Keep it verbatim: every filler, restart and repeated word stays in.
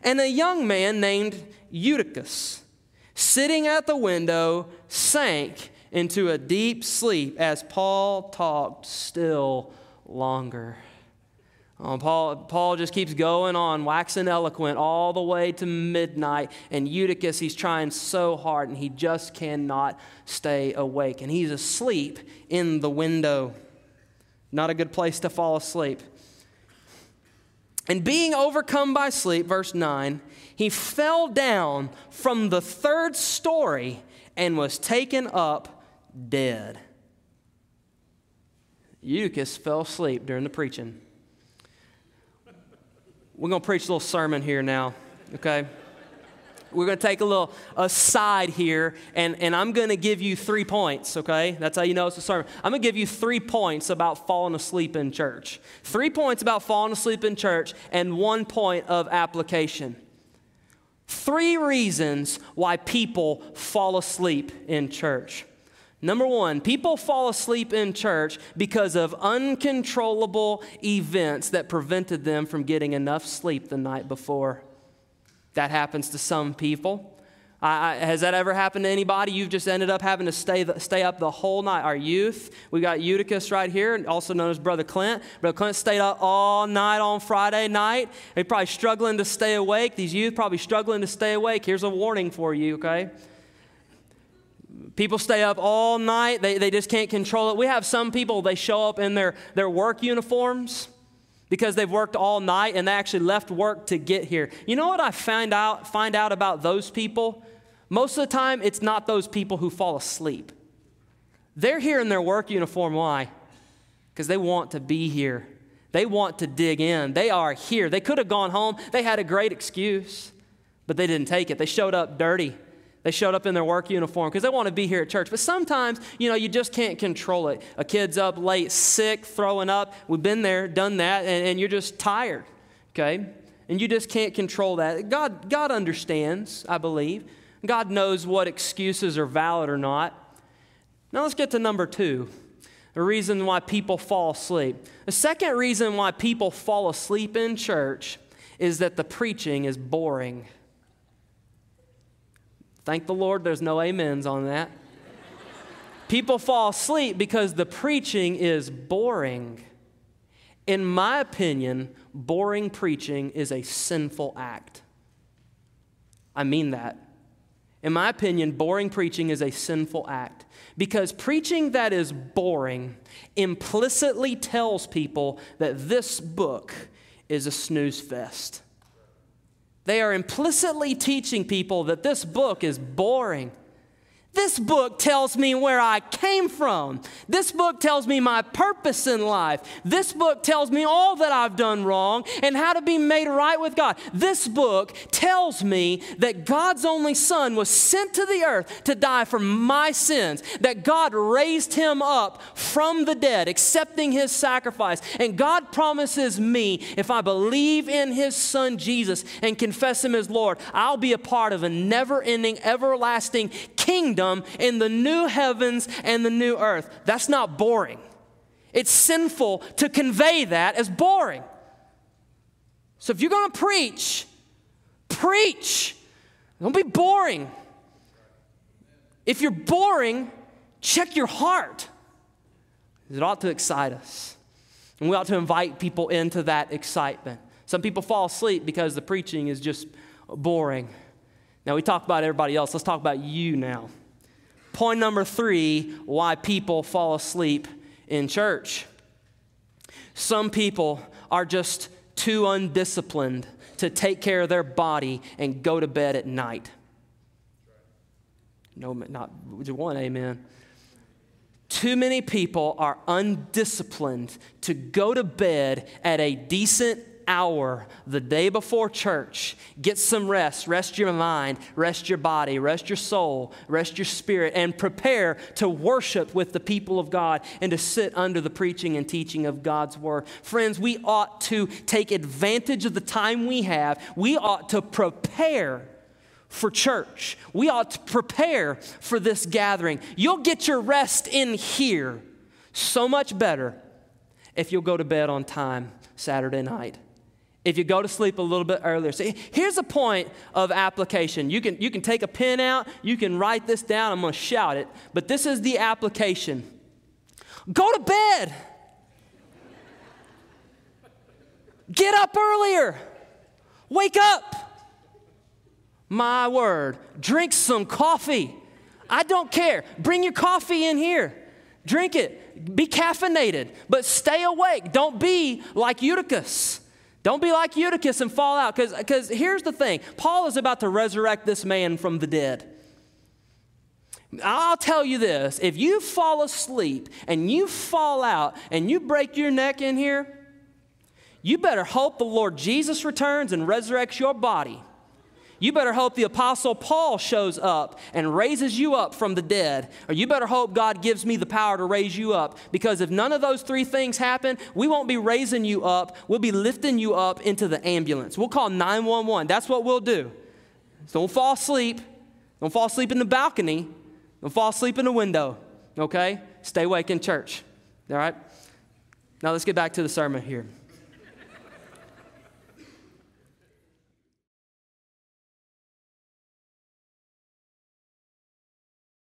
and a young man named Eutychus, sitting at the window, sank into a deep sleep as Paul talked still longer. Oh, Paul, Paul just keeps going on, waxing eloquent all the way to midnight. And Eutychus, he's trying so hard, and he just cannot stay awake. And he's asleep in the window. Not a good place to fall asleep. And being overcome by sleep, verse nine, he fell down from the third story and was taken up dead. Eutychus fell asleep during the preaching. We're going to preach a little sermon here now, okay? We're going to take a little aside here, and, and I'm going to give you three points, okay? That's how you know it's a sermon. I'm going to give you three points about falling asleep in church. Three points about falling asleep in church, and one point of application. Three reasons why people fall asleep in church. Number one, people fall asleep in church because of uncontrollable events that prevented them from getting enough sleep the night before. That happens to some people. I, I, has that ever happened to anybody? You've just ended up having to stay the, stay up the whole night. Our youth, we got Eutychus right here, also known as Brother Clint. Brother Clint stayed up all night on Friday night. They're probably struggling to stay awake. These youth probably struggling to stay awake. Here's a warning for you, okay? People stay up all night. They, they just can't control it. We have some people, they show up in their, their work uniforms because they've worked all night and they actually left work to get here. You know what I find out, find out about those people? Most of the time, it's not those people who fall asleep. They're here in their work uniform. Why? Because they want to be here. They want to dig in. They are here. They could have gone home. They had a great excuse, but they didn't take it. They showed up dirty. They showed up in their work uniform because they want to be here at church. But sometimes, you know, you just can't control it. A kid's up late, sick, throwing up. We've been there, done that, and, and you're just tired, okay? And you just can't control that. God, God understands, I believe. God knows what excuses are valid or not. Now let's get to number two, the reason why people fall asleep. The second reason why people fall asleep in church is that the preaching is boring. Thank the Lord there's no amens on that. People fall asleep because the preaching is boring. In my opinion, boring preaching is a sinful act. I mean that. In my opinion, boring preaching is a sinful act because preaching that is boring implicitly tells people that this book is a snooze fest. They are implicitly teaching people that this book is boring. This book tells me where I came from. This book tells me my purpose in life. This book tells me all that I've done wrong and how to be made right with God. This book tells me that God's only Son was sent to the earth to die for my sins, that God raised him up from the dead, accepting his sacrifice. And God promises me, if I believe in his Son Jesus and confess him as Lord, I'll be a part of a never-ending, everlasting kingdom in the new heavens and the new earth. That's not boring. It's sinful to convey that as boring. So if you're going to preach, preach. Don't be boring. If you're boring, check your heart. It ought to excite us. And we ought to invite people into that excitement. Some people fall asleep because the preaching is just boring. Now we talked about everybody else. Let's talk about you now. Point number three, why people fall asleep in church. Some people are just too undisciplined to take care of their body and go to bed at night. No, not one, amen. Too many people are undisciplined to go to bed at a decent hour the day before church. Get some rest. Rest your mind. Rest your body. Rest your soul. Rest your spirit. And prepare to worship with the people of God and to sit under the preaching and teaching of God's word. Friends, we ought to take advantage of the time we have. We ought to prepare for church. We ought to prepare for this gathering. You'll get your rest in here so much better if you'll go to bed on time Saturday night. if you go to sleep a little bit earlier. See, here's a point of application. You can, you can take a pen out. You can write this down. I'm going to shout it. But this is the application. Go to bed. Get up earlier. Wake up. My word. Drink some coffee. I don't care. Bring your coffee in here. Drink it. Be caffeinated. But stay awake. Don't be like Eutychus. Don't be like Eutychus and fall out. Because here's the thing. Paul is about to resurrect this man from the dead. I'll tell you this. If you fall asleep and you fall out and you break your neck in here, you better hope the Lord Jesus returns and resurrects your body. You better hope the Apostle Paul shows up and raises you up from the dead. Or you better hope God gives me the power to raise you up. Because if none of those three things happen, we won't be raising you up. We'll be lifting you up into the ambulance. We'll call nine one one. That's what we'll do. So don't fall asleep. Don't fall asleep in the balcony. Don't fall asleep in the window. Okay? Stay awake in church. All right? Now let's get back to the sermon here.